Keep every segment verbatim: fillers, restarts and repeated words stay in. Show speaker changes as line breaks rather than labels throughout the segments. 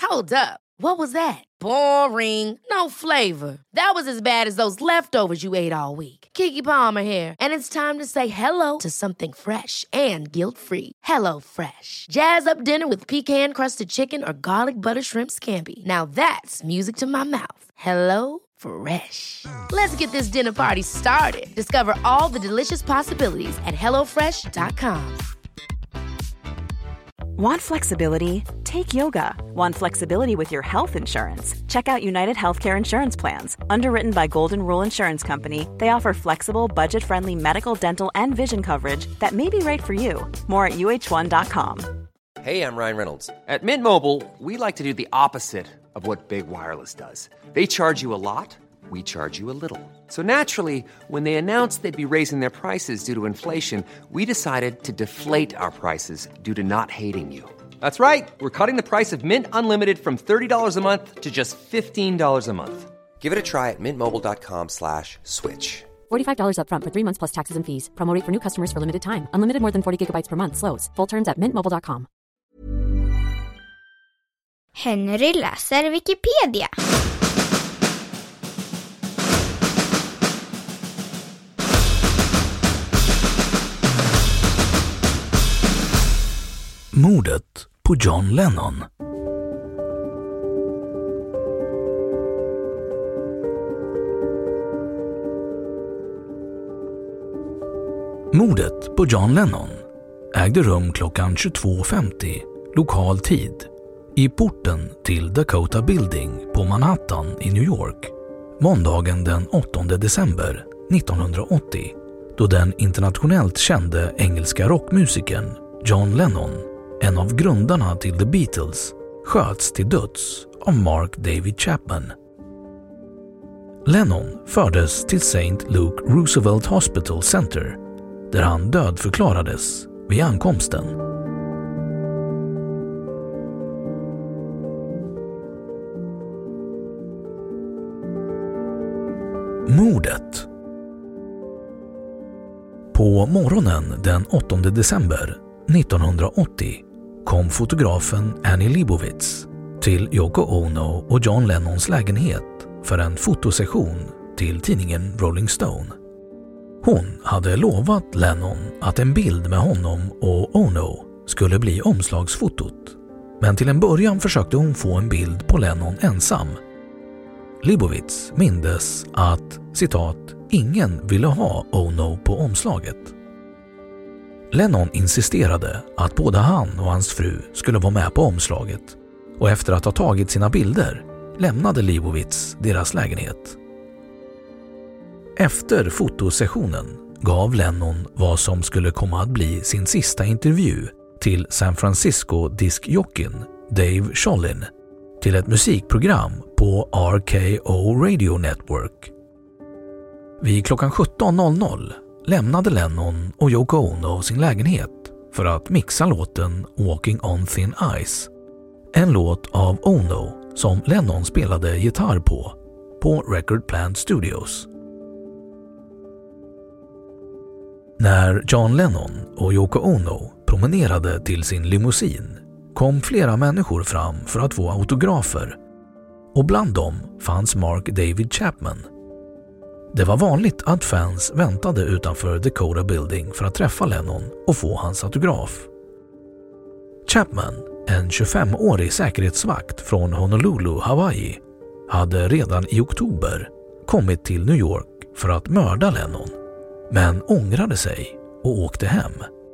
Hold up. What was that? Boring. No flavor. That was as bad as those leftovers you ate all week. Keke Palmer here, and it's time to say hello to something fresh and guilt-free. Hello Fresh. Jazz up dinner with pecan-crusted chicken or garlic butter shrimp scampi. Now that's music to my mouth. Hello Fresh. Let's get this dinner party started. Discover all the delicious possibilities at hello fresh dot com.
Want flexibility? Take yoga. Want flexibility with your health insurance? Check out United Healthcare Insurance Plans. Underwritten by Golden Rule Insurance Company, they offer flexible, budget-friendly medical, dental, and vision coverage that may be right for you. More at U H one dot com.
Hey, I'm Ryan Reynolds. At Mint Mobile, we like to do the opposite of what Big Wireless does. They charge you a lot, we charge you a little. So naturally, when they announced they'd be raising their prices due to inflation, we decided to deflate our prices due to not hating you. That's right. We're cutting the price of Mint Unlimited from thirty dollars a month to just fifteen dollars a month. Give it a try at mintmobile.com slash switch.
forty-five dollars up front for three months plus taxes and fees. Promo rate for new customers for limited time. Unlimited more than forty gigabytes per month. Slows full terms at mint mobile dot com.
Henry läser Wikipedia.
Mordet på John Lennon. Mordet på John Lennon ägde rum klockan tjugotvå femtio lokal tid i porten till Dakota Building på Manhattan i New York måndagen den åttonde december nittonhundraåttio, då den internationellt kände engelska rockmusikern John Lennon, en av grundarna till The Beatles, sköts till döds av Mark David Chapman. Lennon fördes till Saint Luke Roosevelt Hospital Center, där han dödförklarades vid ankomsten. Mordet. På morgonen den åttonde december nittonhundraåttio kom fotografen Annie Leibovitz till Yoko Ono och John Lennons lägenhet för en fotosession till tidningen Rolling Stone. Hon hade lovat Lennon att en bild med honom och Ono skulle bli omslagsfotot, men till en början försökte hon få en bild på Lennon ensam. Leibovitz mindes att, citat, ingen ville ha Ono på omslaget. Lennon insisterade att både han och hans fru skulle vara med på omslaget, och efter att ha tagit sina bilder lämnade Leibovitz deras lägenhet. Efter fotosessionen gav Lennon vad som skulle komma att bli sin sista intervju till San Francisco-diskjockeyn Dave Sholin till ett musikprogram på R K O Radio Network. Vid klockan sjutton noll noll lämnade Lennon och Yoko Ono sin lägenhet för att mixa låten Walking on Thin Ice, en låt av Ono som Lennon spelade gitarr på på Record Plant Studios. När John Lennon och Yoko Ono promenerade till sin limousin kom flera människor fram för att få autografer, och bland dem fanns Mark David Chapman. Det var vanligt att fans väntade utanför Dakota Building för att träffa Lennon och få hans autograf. Chapman, en tjugofemårig säkerhetsvakt från Honolulu, Hawaii, hade redan i oktober kommit till New York för att mörda Lennon, men ångrade sig och åkte hem.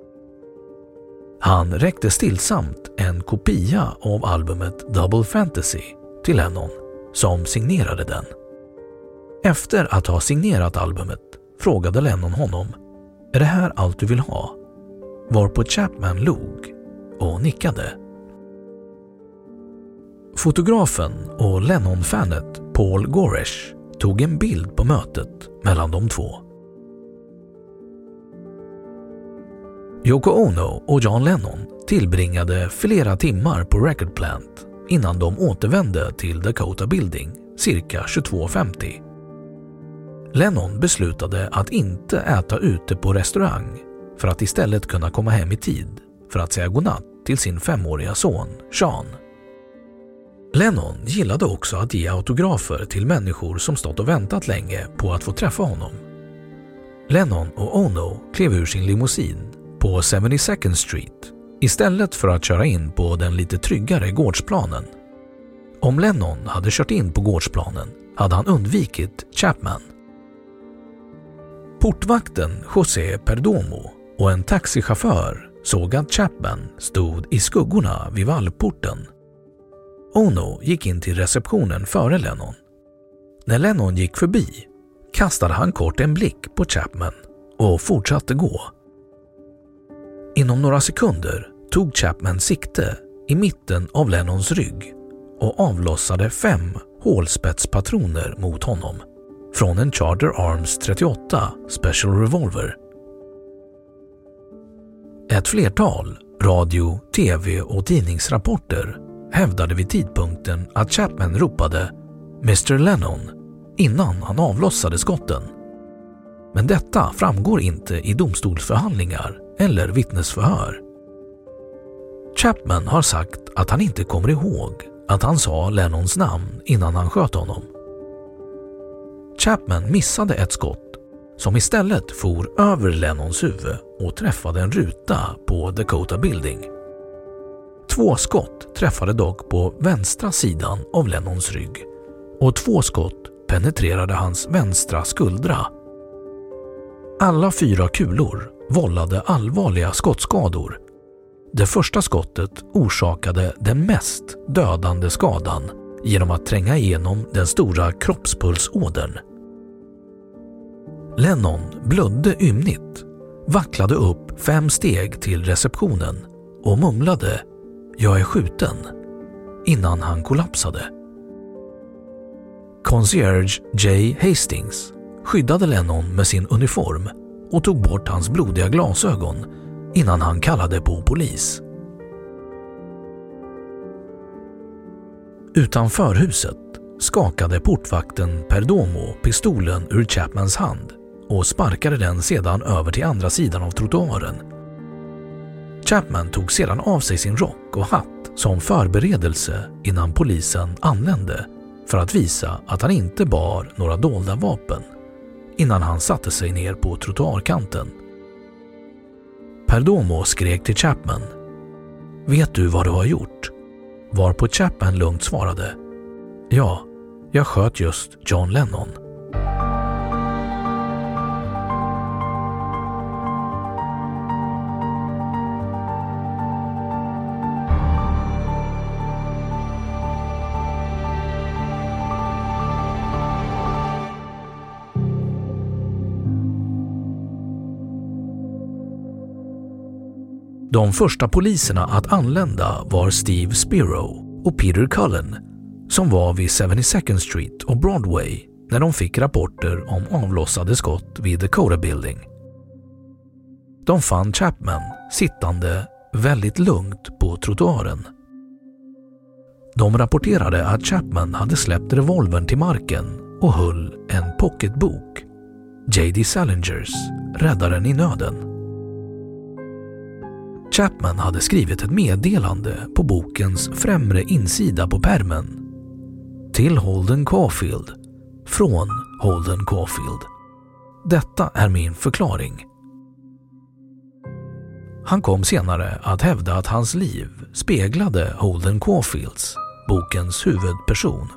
Han räckte stillsamt en kopia av albumet Double Fantasy till Lennon, som signerade den. Efter att ha signerat albumet frågade Lennon honom: "Är det här allt du vill ha?" Varpå Chapman log och nickade. Fotografen och Lennon-fanet Paul Goresh tog en bild på mötet mellan de två. Yoko Ono och John Lennon tillbringade flera timmar på Record Plant innan de återvände till Dakota Building cirka tjugotvå femtio. Lennon beslutade att inte äta ute på restaurang för att istället kunna komma hem i tid för att säga godnatt till sin femåriga son Sean. Lennon gillade också att ge autografer till människor som stått och väntat länge på att få träffa honom. Lennon och Ono klev ur sin limousin på seventy-second Street istället för att köra in på den lite tryggare gårdsplanen. Om Lennon hade kört in på gårdsplanen hade han undvikit Chapman. Portvakten José Perdomo och en taxichaufför såg att Chapman stod i skuggorna vid valvporten. Ono gick in till receptionen före Lennon. När Lennon gick förbi kastade han kort en blick på Chapman och fortsatte gå. Inom några sekunder tog Chapman sikte i mitten av Lennons rygg och avlossade fem hålspetspatroner mot honom från en Charter Arms trettioåtta Special Revolver. Ett flertal radio-, tv- och tidningsrapporter hävdade vid tidpunkten att Chapman ropade mister Lennon innan han avlossade skotten. Men detta framgår inte i domstolsförhandlingar eller vittnesförhör. Chapman har sagt att han inte kommer ihåg att han sa Lennons namn innan han sköt honom. Chapman missade ett skott som istället for över Lennons huvud och träffade en ruta på Dakota Building. Två skott träffade dock på vänstra sidan av Lennons rygg och två skott penetrerade hans vänstra skuldra. Alla fyra kulor vållade allvarliga skottskador. Det första skottet orsakade den mest dödande skadan genom att tränga igenom den stora kroppspulsådern. Lennon blödde ymnigt, vacklade upp fem steg till receptionen och mumlade "Jag är skjuten" innan han kollapsade. Concierge Jay Hastings skyddade Lennon med sin uniform och tog bort hans blodiga glasögon innan han kallade på polis. Utanför huset skakade portvakten Perdomo pistolen ur Chapmans hand och sparkade den sedan över till andra sidan av trottoaren. Chapman tog sedan av sig sin rock och hatt som förberedelse innan polisen anlände för att visa att han inte bar några dolda vapen innan han satte sig ner på trottoarkanten. Perdomo skrek till Chapman: "Vet du vad du har gjort?" Varpå Chapman lugnt svarade: "Ja, jag sköt just John Lennon." De första poliserna att anlända var Steve Spiro och Peter Cullen som var vid seventy-second Street och Broadway när de fick rapporter om avlossade skott vid Dakota Building. De fann Chapman sittande väldigt lugnt på trottoaren. De rapporterade att Chapman hade släppt revolvern till marken och höll en pocketbok, J D Salingers, Räddaren i nöden. Chapman hade skrivit ett meddelande på bokens främre insida på pärmen. Till Holden Caulfield, från Holden Caulfield. Detta är min förklaring. Han kom senare att hävda att hans liv speglade Holden Caulfields, bokens huvudperson.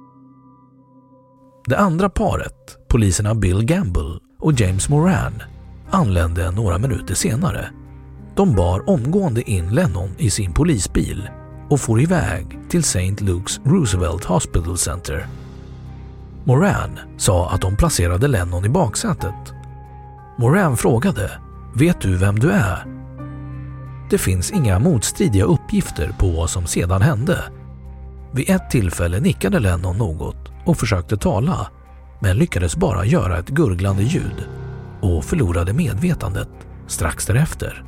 Det andra paret, poliserna Bill Gamble och James Moran, anlände några minuter senare. De bar omgående in Lennon i sin polisbil och for iväg till Saint Luke's Roosevelt Hospital Center. Moran sa att de placerade Lennon i baksätet. Moran frågade: "Vet du vem du är?" Det finns inga motstridiga uppgifter på vad som sedan hände. Vid ett tillfälle nickade Lennon något och försökte tala, men lyckades bara göra ett gurglande ljud och förlorade medvetandet strax därefter.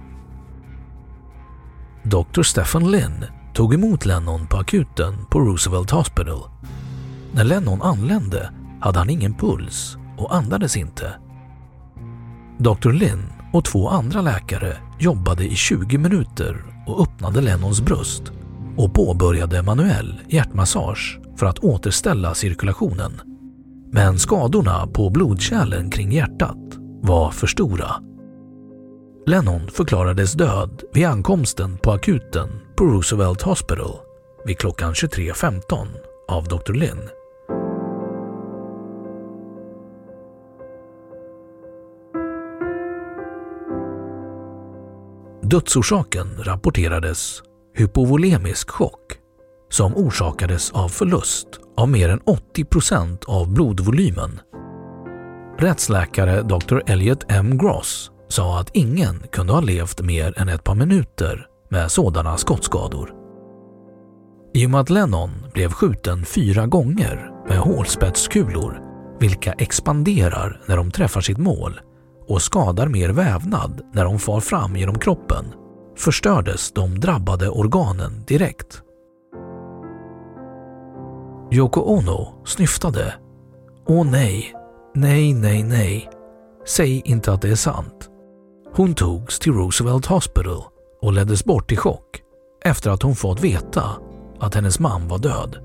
doktor Stephen Lynn tog emot Lennon på akuten på Roosevelt Hospital. När Lennon anlände hade han ingen puls och andades inte. doktor Lynn och två andra läkare jobbade i tjugo minuter och öppnade Lennons bröst och påbörjade manuell hjärtmassage för att återställa cirkulationen. Men skadorna på blodkärlen kring hjärtat var för stora. Lennon förklarades död vid ankomsten på akuten på Roosevelt Hospital vid klockan tjugotre femton av doktor Lynn. Dödsorsaken rapporterades hypovolemisk chock som orsakades av förlust av mer än åttio procent av blodvolymen. Rättsläkare doktor Elliot M. Gross sa att ingen kunde ha levt mer än ett par minuter med sådana skottskador. I och med att Lennon blev skjuten fyra gånger med hålspetskulor, vilka expanderar när de träffar sitt mål och skadar mer vävnad när de far fram genom kroppen, förstördes de drabbade organen direkt. Yoko Ono snyftade. Åh nej, nej, nej, nej. Säg inte att det är sant. Hon togs till Roosevelt Hospital och leddes bort i chock efter att hon fått veta att hennes man var död.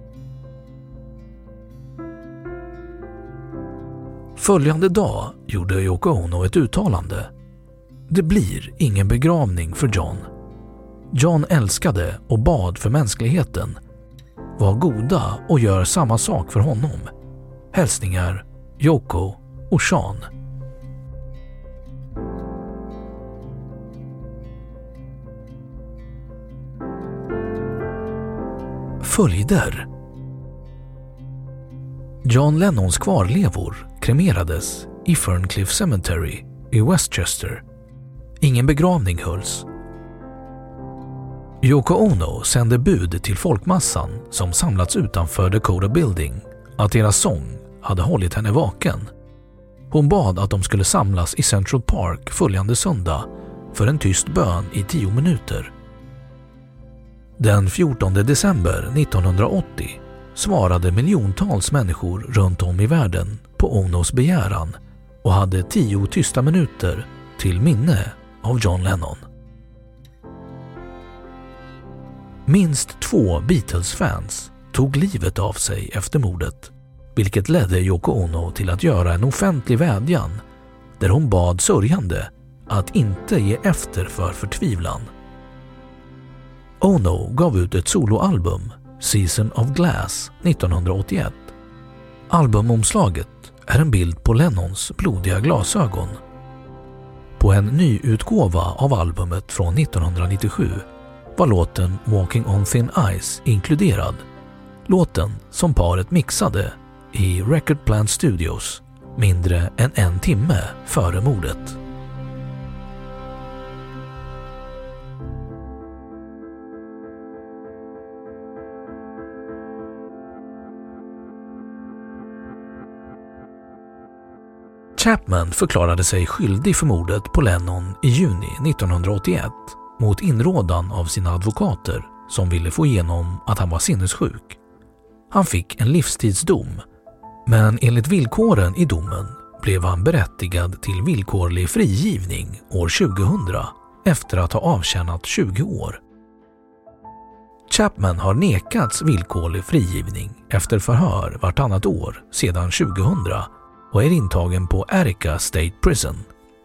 Följande dag gjorde Yoko Ono ett uttalande. Det blir ingen begravning för John. John älskade och bad för mänskligheten. Var goda och gör samma sak för honom. Hälsningar Yoko och Sean. Följder. John Lennons kvarlevor kremerades i Ferncliff Cemetery i Westchester. Ingen begravning hölls. Yoko Ono sände bud till folkmassan som samlats utanför Dakota Building att deras sång hade hållit henne vaken. Hon bad att de skulle samlas i Central Park följande söndag för en tyst bön i tio minuter. Den fjortonde december nittonhundraåttio svarade miljontals människor runt om i världen på Onos begäran och hade tio tysta minuter till minne av John Lennon. Minst två Beatles-fans tog livet av sig efter mordet, vilket ledde Yoko Ono till att göra en offentlig vädjan där hon bad sörjande att inte ge efter för förtvivlan. Ono gav ut ett soloalbum, Season of Glass, nittonhundraåttioett. Albumomslaget är en bild på Lennons blodiga glasögon. På en ny utgåva av albumet från nittonhundranittiosju var låten Walking on Thin Ice inkluderad. Låten som paret mixade i Record Plant Studios mindre än en timme före mordet. Chapman förklarade sig skyldig för mordet på Lennon i juni nittonhundraåttioett mot inrådan av sina advokater som ville få igenom att han var sinnessjuk. Han fick en livstidsdom, men enligt villkoren i domen blev han berättigad till villkorlig frigivning år tjugohundra efter att ha avtjänat tjugo år. Chapman har nekats villkorlig frigivning efter förhör vartannat år sedan tjugohundra och är intagen på Arica State Prison.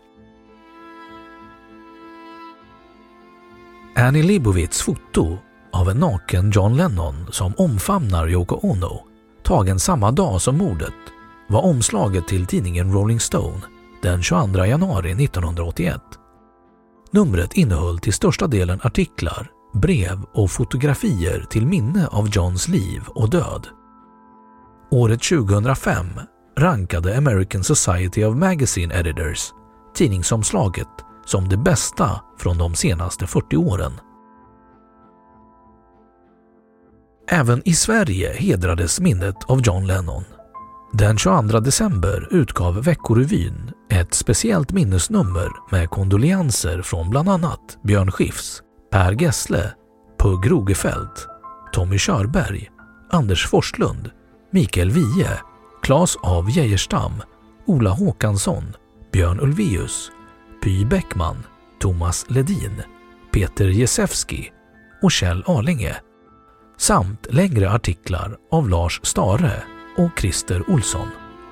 Annie Leibovitz foto av en naken John Lennon som omfamnar Yoko Ono, tagen samma dag som mordet, var omslaget till tidningen Rolling Stone den tjugoandra januari nittonhundraåttioett. Numret innehöll till största delen artiklar, brev och fotografier till minne av Johns liv och död. Året tjugohundrafem rankade American Society of Magazine Editors tidningsomslaget som det bästa från de senaste fyrtio åren. Även i Sverige hedrades minnet av John Lennon. Den tjugoandra december utgav Veckorevyn ett speciellt minnesnummer med kondolenser från bland annat Björn Skifs, Per Gessle, Pugh Rogefeldt, Tommy Körberg, Anders Forslund, Mikael Wiehe, Claes av Geijerstam, Ola Håkansson, Björn Ulvaeus, Py Bäckman, Thomas Ledin, Peter Jezewski, och Kjell Arlinge, samt längre artiklar av Lars Stare och Christer Olsson.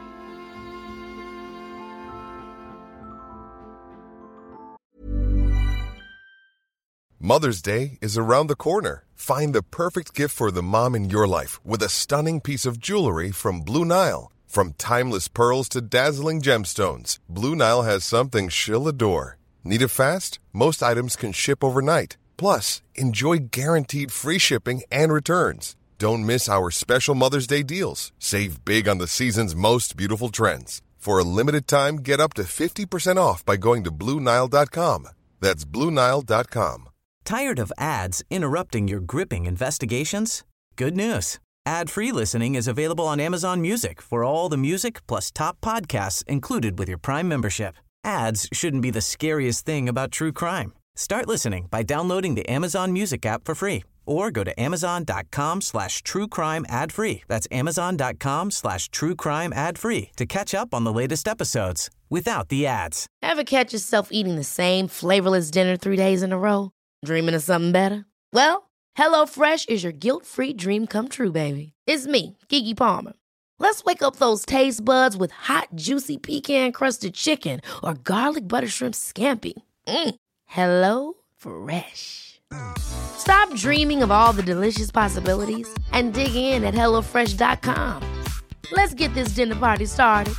Mother's Day is around the corner. Find the perfect gift for the mom in your life with a stunning piece of jewelry from Blue Nile. From timeless pearls to dazzling gemstones, Blue Nile has something she'll adore. Need it fast? Most items can ship overnight. Plus, enjoy guaranteed free shipping and returns. Don't miss our special Mother's Day deals. Save big on the season's most beautiful trends. For a limited time, get up to fifty percent off by going to Blue Nile dot com. That's Blue Nile dot com.
Tired of ads interrupting your gripping investigations? Good news. Ad-free listening is available on Amazon Music for all the music plus top podcasts included with your Prime membership. Ads shouldn't be the scariest thing about true crime. Start listening by downloading the Amazon Music app for free or go to amazon.com slash true crime ad free. That's amazon.com slash true crime ad free to catch up on the latest episodes without the ads.
Ever catch yourself eating the same flavorless dinner three days in a row? Dreaming of something better? Well, HelloFresh is your guilt-free dream come true, baby. It's me, Keke Palmer. Let's wake up those taste buds with hot, juicy pecan-crusted chicken or garlic butter shrimp scampi. Mm. Hello Fresh. Stop dreaming of all the delicious possibilities and dig in at hello fresh dot com. Let's get this dinner party started.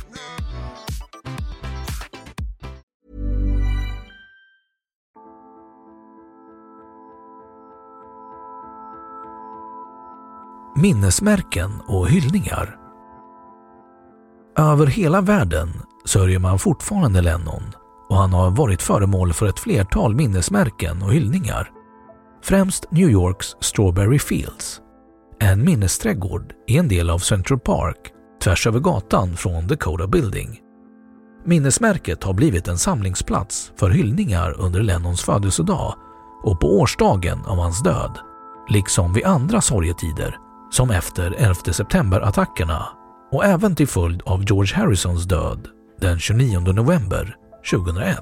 Minnesmärken och hyllningar. Över hela världen sörjer man fortfarande Lennon och han har varit föremål för ett flertal minnesmärken och hyllningar. Främst New Yorks Strawberry Fields. En minnesträdgård i en del av Central Park tvärs över gatan från Dakota Building. Minnesmärket har blivit en samlingsplats för hyllningar under Lennons födelsedag och på årsdagen av hans död, liksom vid andra sorgetider som efter elfte september-attackerna och även till följd av George Harrisons död den tjugonionde november tjugohundraett.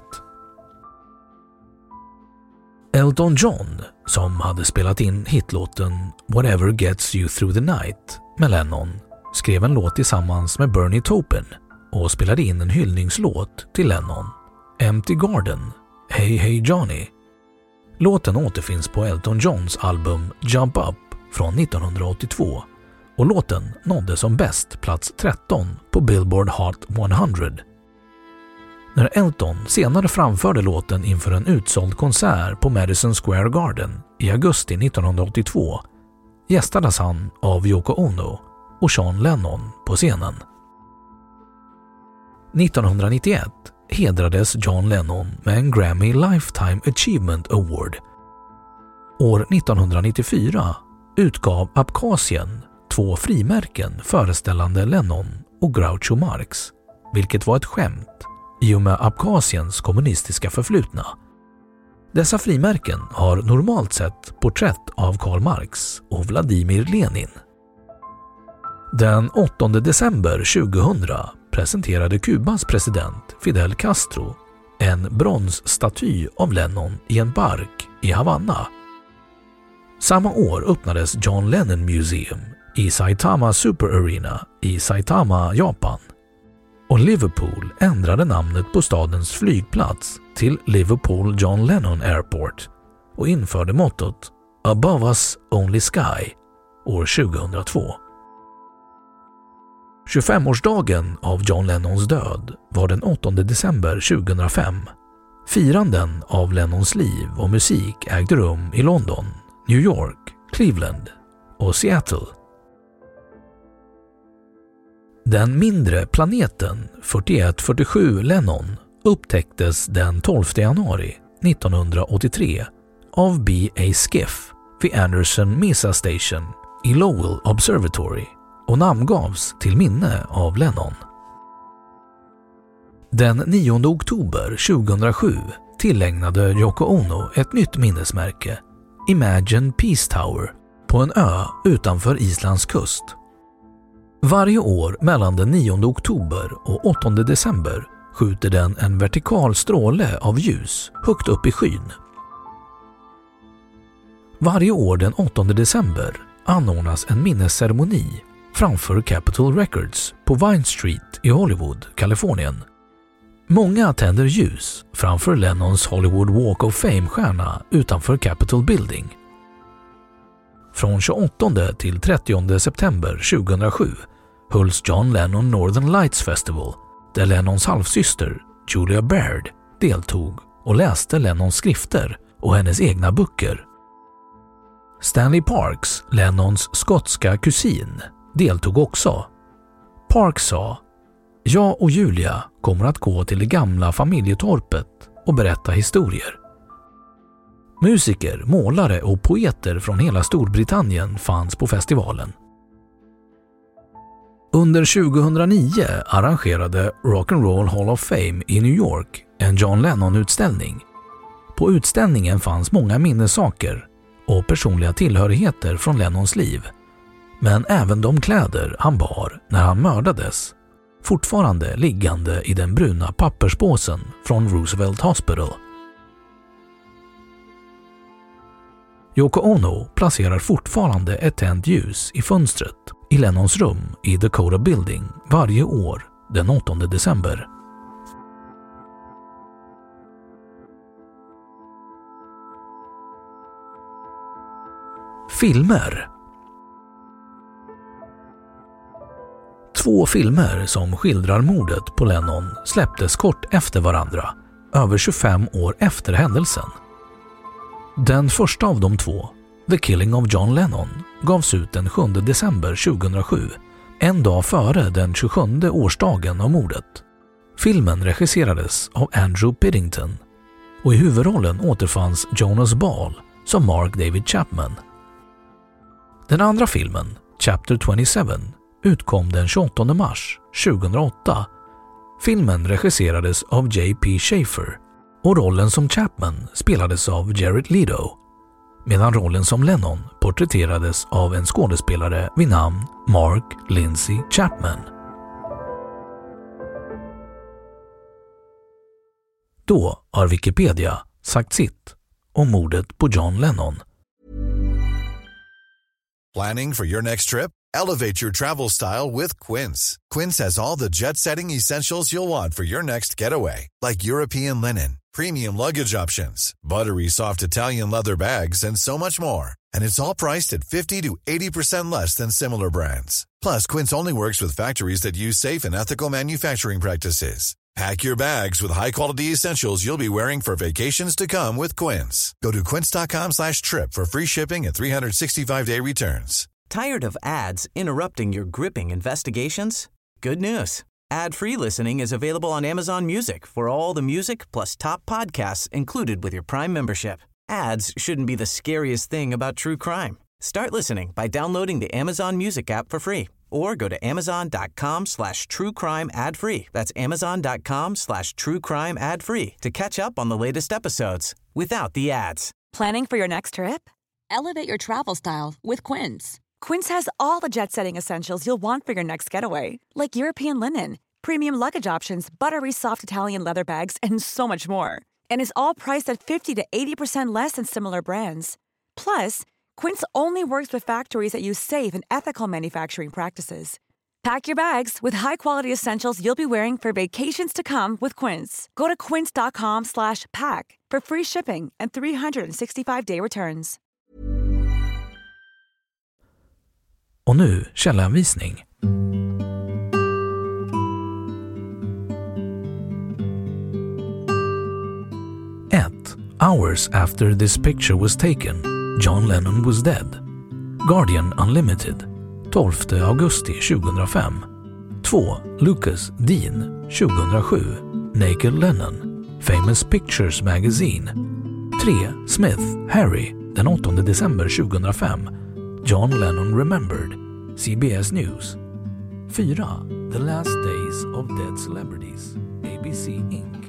Elton John, som hade spelat in hitlåten Whatever Gets You Through the Night med Lennon, skrev en låt tillsammans med Bernie Taupin och spelade in en hyllningslåt till Lennon, Empty Garden, Hey Hey Johnny. Låten återfinns på Elton Johns album Jump Up från nittonhundraåttiotvå och låten nådde som bäst plats tretton på Billboard Hot hundra. När Elton senare framförde låten inför en utsåld konsert på Madison Square Garden i augusti nittonhundraåttiotvå gästades han av Yoko Ono och John Lennon på scenen. nittonhundranittioett hedrades John Lennon med en Grammy Lifetime Achievement Award. År nittonhundranittiofyra utgav Abkhazien två frimärken föreställande Lennon och Groucho Marx, vilket var ett skämt i och med Abkhaziens kommunistiska förflutna. Dessa frimärken har normalt sett porträtt av Karl Marx och Vladimir Lenin. Den åttonde december tjugohundra presenterade Kubas president Fidel Castro en bronsstaty av Lennon i en park i Havanna. Samma år öppnades John Lennon Museum i Saitama Super Arena i Saitama, Japan. Och Liverpool ändrade namnet på stadens flygplats till Liverpool John Lennon Airport och införde mottot Above Us Only Sky år tjugohundratvå. tjugofemårsdagen av John Lennons död var den åttonde december tjugohundrafem. Firanden av Lennons liv och musik ägde rum i London, New York, Cleveland och Seattle. Den mindre planeten fyrtioett fyrtiosju Lennon upptäcktes den tolfte januari nittonhundraåttiotre av B A Skiff vid Anderson Mesa Station i Lowell Observatory och namngavs till minne av Lennon. Den nionde oktober tjugohundrasju tillägnade Yoko Ono ett nytt minnesmärke, Imagine Peace Tower, på en ö utanför Islands kust. Varje år mellan den nionde oktober och åttonde december skjuter den en vertikal stråle av ljus högt upp i skyn. Varje år den åttonde december anordnas en minnesceremoni framför Capitol Records på Vine Street i Hollywood, Kalifornien. Många tänder ljus framför Lennons Hollywood Walk of Fame-stjärna utanför Capitol Building. Från tjugoåttonde till trettionde september tjugohundrasju hölls John Lennon Northern Lights Festival, där Lennons halvsyster Julia Baird deltog och läste Lennons skrifter och hennes egna böcker. Stanley Parks, Lennons skotska kusin, deltog också. Parks sa: "Jag och Julia kommer att gå till det gamla familjetorpet och berätta historier." Musiker, målare och poeter från hela Storbritannien fanns på festivalen. Under tjugohundranio arrangerade Rock and Roll Hall of Fame i New York en John Lennon-utställning. På utställningen fanns många minnessaker och personliga tillhörigheter från Lennons liv, men även de kläder han bar när han mördades, fortfarande liggande i den bruna papperspåsen från Roosevelt Hospital. Yoko Ono placerar fortfarande ett tänt ljus i fönstret i Lennons rum i Dakota Building varje år den åttonde december. Filmer. Två filmer som skildrar mordet på Lennon släpptes kort efter varandra, över tjugofem år efter händelsen. Den första av de två, The Killing of John Lennon, gavs ut den sjunde december tjugohundrasju, en dag före den tjugosjunde årsdagen av mordet. Filmen regisserades av Andrew Piddington och i huvudrollen återfanns Jonas Ball som Mark David Chapman. Den andra filmen, Chapter tjugosju, utkom den tjugoåttonde mars tjugohundraåtta. Filmen regisserades av J P Schaefer och rollen som Chapman spelades av Jared Leto, medan rollen som Lennon porträtterades av en skådespelare vid namn Mark Lindsay Chapman. Då har Wikipedia sagt sitt om mordet på John Lennon.
Planning for your next trip? Elevate your travel style with Quince. Quince has all the jet-setting essentials you'll want for your next getaway, like European linen, premium luggage options, buttery soft Italian leather bags, and so much more. And it's all priced at fifty to eighty percent less than similar brands. Plus, Quince only works with factories that use safe and ethical manufacturing practices. Pack your bags with high-quality essentials you'll be wearing for vacations to come with Quince. Go to quince.com slash trip for free shipping and three sixty-five day returns.
Tired of ads interrupting your gripping investigations? Good news. Ad-free listening is available on Amazon Music for all the music plus top podcasts included with your Prime membership. Ads shouldn't be the scariest thing about true crime. Start listening by downloading the Amazon Music app for free or go to amazon.com slash true crime ad free. That's amazon.com slash true crime ad free to catch up on the latest episodes without the ads.
Planning for your next trip? Elevate your travel style with Quince. Quince has all the jet-setting essentials you'll want for your next getaway, like European linen, premium luggage options, buttery soft Italian leather bags, and so much more. And is all priced at fifty to eighty percent less than similar brands. Plus, Quince only works with factories that use safe and ethical manufacturing practices. Pack your bags with high-quality essentials you'll be wearing for vacations to come with Quince. Go to quince.com slash pack for free shipping and three sixty-five day returns.
Och nu källanvisning. ett. Hours after this picture was taken, John Lennon was dead. Guardian Unlimited, tolfte augusti tjugohundrafem. två. Lucas Dean, tjugohundrasju. Naked Lennon, Famous Pictures Magazine. tre. Smith, Harry, den åttonde december tjugohundrafem. John Lennon Remembered, C B S News. fyra. The Last Days of Dead Celebrities, A B C Incorporated.